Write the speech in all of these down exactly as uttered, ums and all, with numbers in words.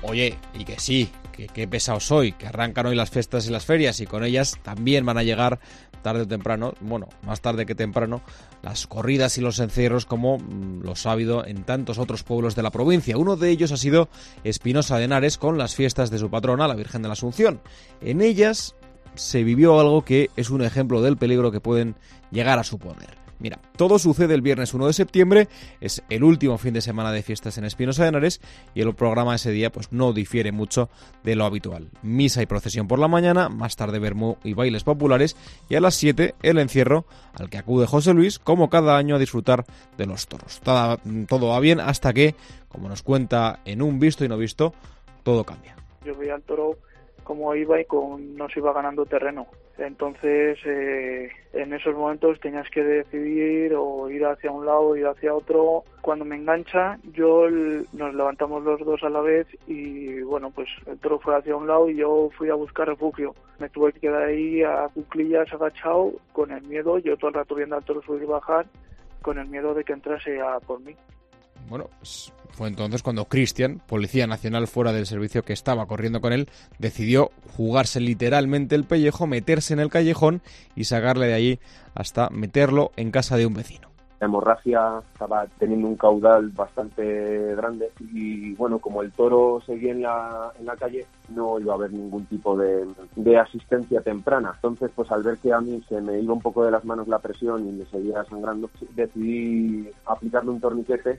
Oye, y que sí, que qué pesado soy, que arrancan hoy las fiestas y las ferias y con ellas también van a llegar tarde o temprano, bueno, más tarde que temprano, las corridas y los encierros como mmm, los ha habido en tantos otros pueblos de la provincia. Uno de ellos ha sido Espinosa de Henares con las fiestas de su patrona, la Virgen de la Asunción. En ellas se vivió algo que es un ejemplo del peligro que pueden llegar a suponer. Mira, todo sucede el viernes uno de septiembre, es el último fin de semana de fiestas en Espinosa de Henares y el programa ese día pues no difiere mucho de lo habitual. Misa y procesión por la mañana, más tarde vermú y bailes populares y a las siete el encierro al que acude José Luis como cada año a disfrutar de los toros. Todo, todo va bien hasta que, como nos cuenta en un visto y no visto, todo cambia. Yo veía al toro como iba y con, nos iba ganando terreno. Entonces, eh, en esos momentos tenías que decidir o ir hacia un lado o ir hacia otro. Cuando me engancha, yo nos levantamos los dos a la vez y, bueno, pues el toro fue hacia un lado y yo fui a buscar refugio. Me tuve que quedar ahí a cuclillas, agachado, con el miedo, yo todo el rato viendo al toro subir y bajar, con el miedo de que entrase a por mí. Bueno, pues fue entonces cuando Cristian, policía nacional fuera del servicio que estaba corriendo con él, decidió jugarse literalmente el pellejo, meterse en el callejón y sacarle de allí hasta meterlo en casa de un vecino. La hemorragia estaba teniendo un caudal bastante grande y, bueno, como el toro seguía en la, en la calle, no iba a haber ningún tipo de, de asistencia temprana. Entonces, pues al ver que a mí se me iba un poco de las manos la presión y me seguía sangrando, decidí aplicarle un torniquete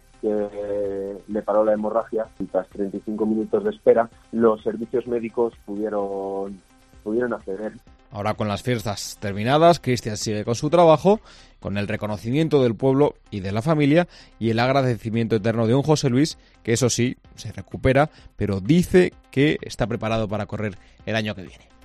que le paró la hemorragia y tras treinta y cinco minutos de espera, los servicios médicos pudieron, pudieron acceder. Ahora con las fiestas terminadas, Cristian sigue con su trabajo, con el reconocimiento del pueblo y de la familia y el agradecimiento eterno de un José Luis que, eso sí, se recupera, pero dice que está preparado para correr el año que viene.